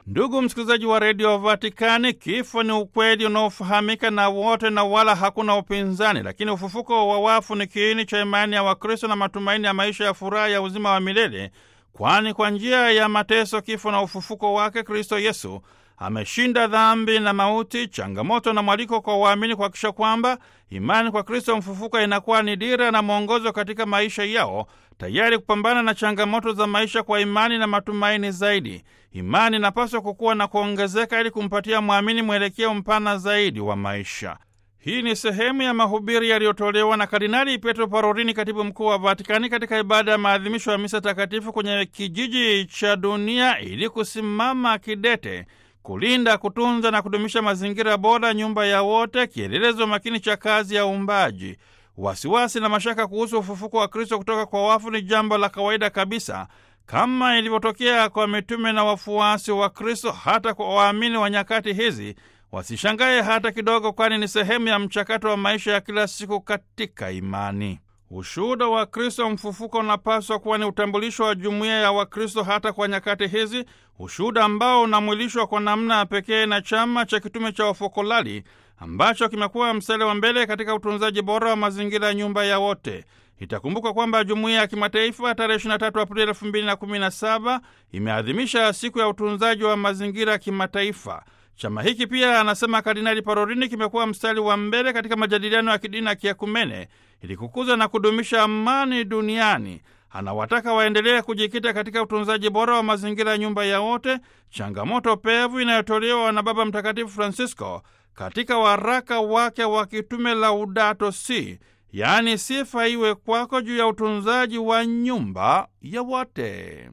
Ndugu msikilizaji wa redio Vatikani, kifo ni ukweli unaofahamika na wote na wala hakuna upinzani, lakini ufufuko wa wafu ni kiini cha imani ya Wakristo na matumaini ya maisha ya furaha ya uzima wa milele, kwani kwa njia ya mateso, kifo na ufufuko wake Kristo Yesu ameshinda dhambi na mauti. Changamoto na mwaliko kwa waamini kuhakikisha kwamba imani kwa Kristo mfufuka inakuwa ni dira na mwongozo katika maisha yao, tayari kupambana na changamoto za maisha kwa imani na matumaini zaidi. Imani inapaswa kukua na kuongezeka ili kumpatia mwamini mwelekeo mpana zaidi wa maisha. Hii ni sehemu ya mahubiri yaliyotolewa na Kardinali Pietro Parolin, katibu mkuu wa Vatikani, katika ibada ya maadhimisho ya misa takatifu kwenye kijiji cha Dunia, ili kusimama kidete kulinda, kutunza na kudumisha mazingira bora, nyumba ya wote, kielelezo makini cha kazi ya uumbaji. Wasiwasi na mashaka kuhusu ufufuko wa Kristo kutoka kwa wafu ni jambo la kawaida kabisa, kama ilivyotokea kwa mitume na wafuasi wa Kristo. Hata kwa waamini wa nyakati hizi wasishangae hata kidogo, kwani ni sehemu ya mchakato wa maisha ya kila siku katika imani. Ushuhuda wa Kristo mfufuko unapaswa kuwa ni utambulisho wa jumuiya ya Wakristo hata kwa nyakati hizi, ushuhuda ambao unamwilishwa kwa namna ya pekee na chama cha kitume cha Wafokolali ambacho kimekuwa mstari wa mbele katika utunzaji bora wa mazingira ya nyumba ya wote. Itakumbuka kwamba jumuiya ya kimataifa tarehe 23 Aprili 2017 imeadhimisha siku ya utunzaji wa mazingira kimataifa. Chama hiki pia, anasema Kardinali Parolin, kimekuwa mstari wa mbele katika majadiliano ya kidini na kiakumene ili kukuza na kudumisha amani duniani. Anawataka waendelee kujikita katika utunzaji bora wa mazingira ya nyumba ya wote, changamoto pevu inayotolewa na Baba Mtakatifu Francisco katika waraka wake wa kitume Laudato Si, yaani sifa iwe kwako, juu ya utunzaji wa nyumba ya wote.